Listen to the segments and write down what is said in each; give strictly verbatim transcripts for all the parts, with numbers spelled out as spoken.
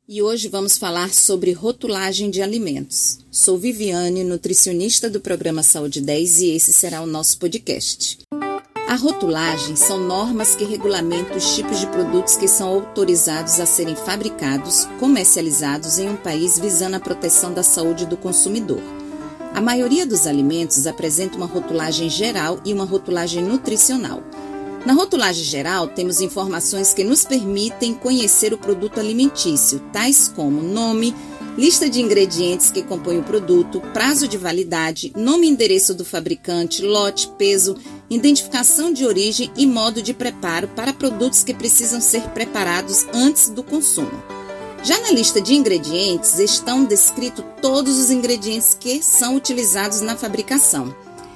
E hoje vamos falar sobre rotulagem de alimentos. Sou Viviane, nutricionista do programa Saúde dez, e esse será o nosso podcast. A rotulagem são normas que regulamentam os tipos de produtos que são autorizados a serem fabricados, comercializados em um país visando a proteção da saúde do consumidor. A maioria dos alimentos apresenta uma rotulagem geral e uma rotulagem nutricional. Na rotulagem geral, temos informações que nos permitem conhecer o produto alimentício, tais como nome, lista de ingredientes que compõem o produto, prazo de validade, nome e endereço do fabricante, lote, peso, identificação de origem e modo de preparo para produtos que precisam ser preparados antes do consumo. Já na lista de ingredientes estão descritos todos os ingredientes que são utilizados na fabricação.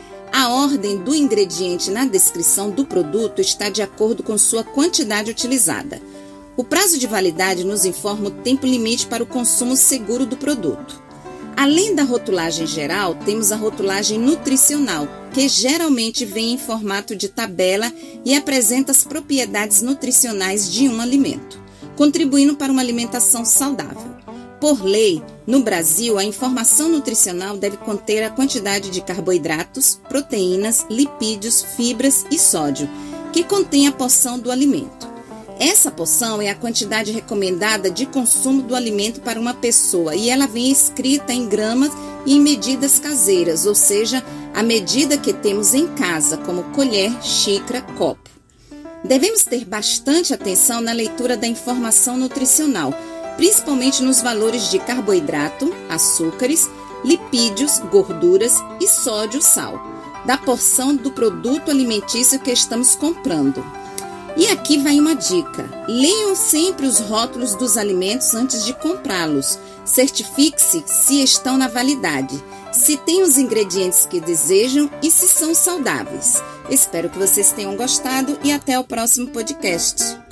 A ordem do ingrediente na descrição do produto está de acordo com sua quantidade utilizada. O prazo de validade nos informa o tempo limite para o consumo seguro do produto. Além da rotulagem geral, temos a rotulagem nutricional, que geralmente vem em formato de tabela e apresenta as propriedades nutricionais de um alimento, contribuindo para uma alimentação saudável. Por lei, no Brasil, a informação nutricional deve conter a quantidade de carboidratos, proteínas, lipídios, fibras e sódio, que contém a porção do alimento. Essa porção é a quantidade recomendada de consumo do alimento para uma pessoa e ela vem escrita em gramas e em medidas caseiras, ou seja, a medida que temos em casa, como colher, xícara, copo. Devemos ter bastante atenção na leitura da informação nutricional, principalmente nos valores de carboidrato, açúcares, lipídios, gorduras e sódio, sal, da porção do produto alimentício que estamos comprando. E aqui vai uma dica: leiam sempre os rótulos dos alimentos antes de comprá-los. Certifique-se se estão na validade, se têm os ingredientes que desejam e se são saudáveis. Espero que vocês tenham gostado e até o próximo podcast.